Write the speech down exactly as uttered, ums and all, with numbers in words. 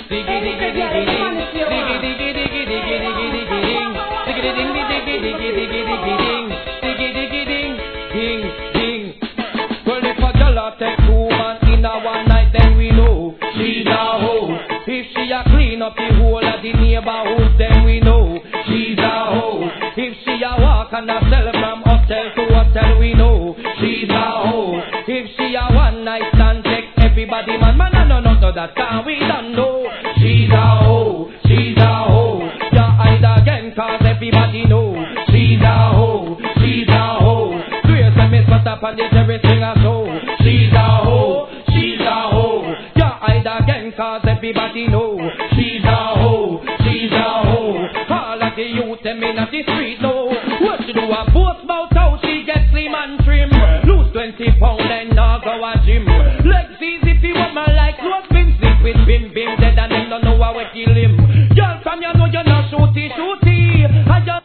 diggy diggy diggy ding, diggy diggy diggy diggy diggy diggy ding, diggy diggy diggy diggy diggy diggy ding, diggy diggy ding, ding ding. Well, if a girl a take two man in a one night, then we know she's a hoe. If she a clean up the whole of the neighborhood, then we know she's a hoe. If she a walk and a sell from hotel to hotel, we know she's a hoe. If she a one night stand, take everybody man, man, no, no, no, no, that can we don't know. She's a hoe, she's a hoe. Ya hide again, cause everybody know she's a hoe, she's a hoe. Grace and Miss Put up on this everything I show. She's a hoe, she's a hoe. Ya hide again, cause everybody know she's a hoe, she's a hoe. All of the youth them in the street know what she do. A post about how she gets slim and trim, lose twenty pound and now go a gym. Legs easy if you want my like clothes, bim sleep with bim bim dead and them don't know how we kill him. Girl from you know you're not shooty shooty.